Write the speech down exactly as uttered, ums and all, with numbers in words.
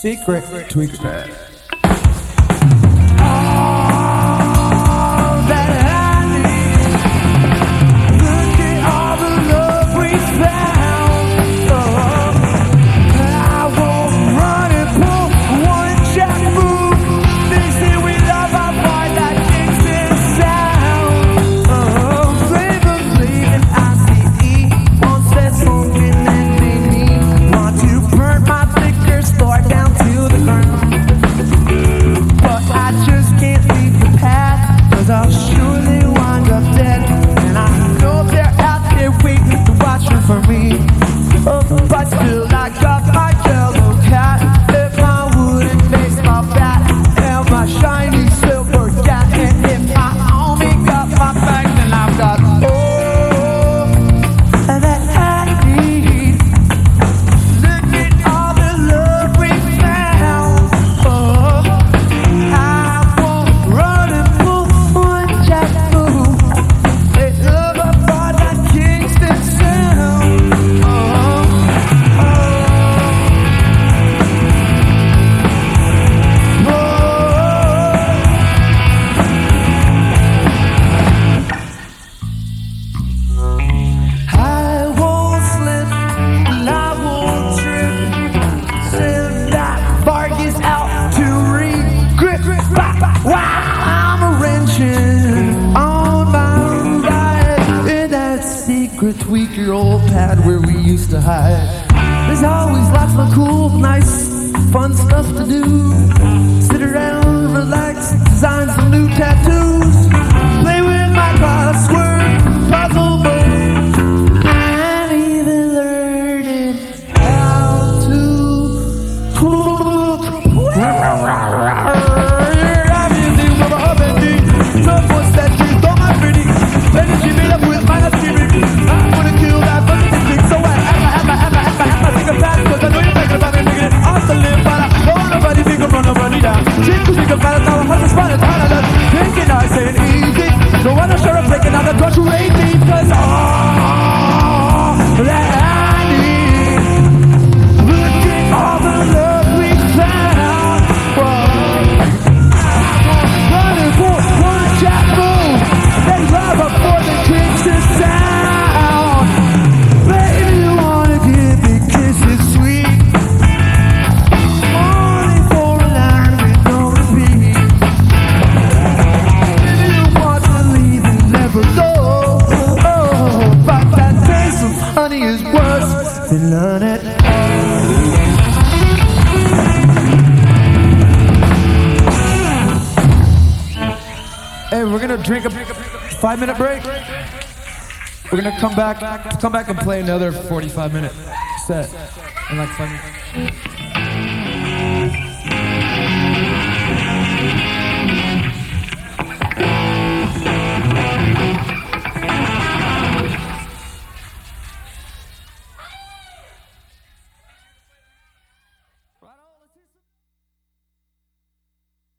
Secret Tweaker Pad. I'll surely wind up dead, and I know they're out there waiting to watch for me. Oh, but still I got my yellow cat, and my wooden baseball bat, and my shiny silver cat. And if I only got my back, then I've got all that I need. Look at all the love we found. Oh, I won't run and move. Tweaker old pad where we used to hide. There's always lots of cool, nice, fun stuff to do. Sit around, relax, design some new tattoos. Play with my crossword, puzzle book. I'm even learning how to cook. Energy made up with my spirit. I'm gonna kill that fucking thing. So I have, I have, I have, I have, I have, I think I'm bad. Cause I know you're thinking about it, nigga. I'm the live, but I don't want nobody think I'm run nobody down. Shit, cause you can find out how I'm hustling, spot it, how I love. Thinking I say it easy. So I don't shut up, taking out the torch you ain't me. Cause all that I need. Look at all the love we found. Running for one jack move. They love her for the kicks and sound. Baby, you wanna give me kisses sweet. Only for a line we don't repeat. Baby, you want to leave and never go. Oh, but that taste of honey is worse than none at all. Hey, we're gonna drink a five minute break. We're gonna come back, come back and play another forty-five minute set in like five minutes.